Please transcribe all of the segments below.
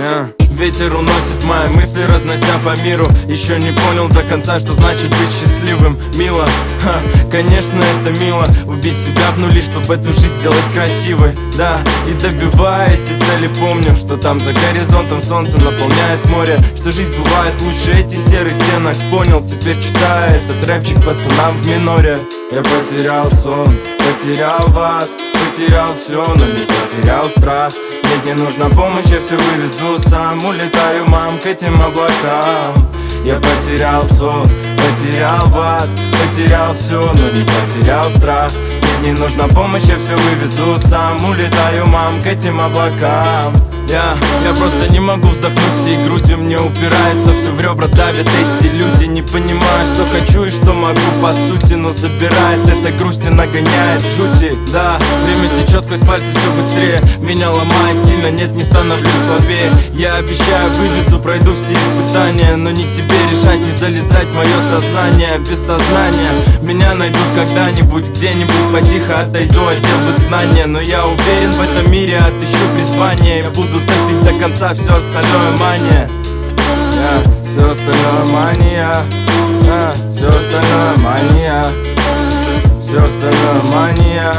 Ветер уносит мои мысли, разнося по миру. Еще не понял до конца, что значит быть счастливым. Мило, конечно, это мило. Убить себя в нули, чтобы эту жизнь сделать красивой. Да, и добивая эти цели, помню, что там за горизонтом солнце наполняет море, что жизнь бывает лучше этих серых стенок. Понял, теперь читаю этот рэпчик пацанам в миноре. Я потерял сон, потерял вас, потерял все, но не потерял страх. Мне не нужна помощь, я все вывезу сам. Улетаю, мам, к этим облакам. Я потерял сон, потерял вас, потерял все, но не потерял страх. Мне не нужна помощь, я все вывезу сам. Улетаю, мам, к этим облакам. Я просто не могу вздохнуть всей грудью, мне упирается, все в ребра давят эти люди. Не понимаю, что хочу и что могу по сути, но забирает эта грусть и нагоняет жути. Да, время течет сквозь пальцы все быстрее, меня ломает сильно, нет, не становлюсь слабее. Я обещаю, вывезу, пройду все испытания, но не тебе решать, не залезать в мое сознание. Без сознания меня найдут когда-нибудь, где-нибудь потихо отойду, отдел в изгнание. Но я уверен, в этом мире отыщу призвание. Я буду топить до конца, все остальное мания. Все остальное мания. Все остальное мания. Все остальное мания.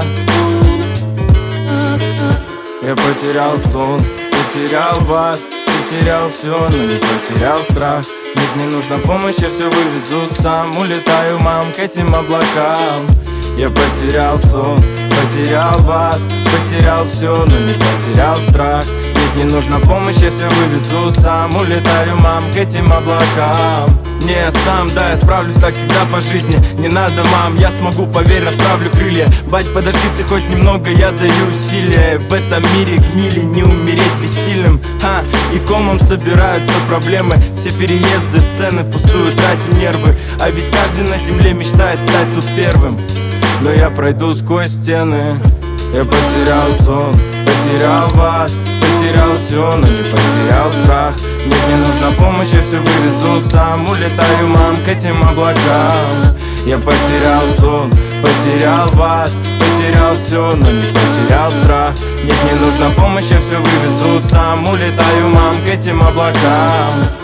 Я потерял сон, потерял вас, потерял все, но не потерял страх. Нет, не нужна помощь, я все вывезу сам. Улетаю, мам, к этим облакам. Я потерял сон, потерял вас, потерял все, но не потерял страх. Нет, не нужна помощь, я все вывезу сам. Улетаю, мам, к этим облакам. Не, сам, да, я справлюсь так всегда по жизни. Не надо, мам, я смогу, поверь, расправлю крылья. Бать, подожди ты хоть немного, я даю усилия. В этом мире гнили, не умереть бессильным. И комом собираются проблемы. Все переезды, сцены впустую тратим нервы. А ведь каждый на земле мечтает стать тут первым. Но я пройду сквозь стены. Я потерял сон, потерял вас, потерял все, но не потерял страх. Мне не нужна помощь, я все вывезу сам. Улетаю, мам, к этим облакам. Я потерял сон, потерял вас, потерял все, но не потерял страх. Мне не нужна помощь, я все вывезу сам. Улетаю, мам, к этим облакам.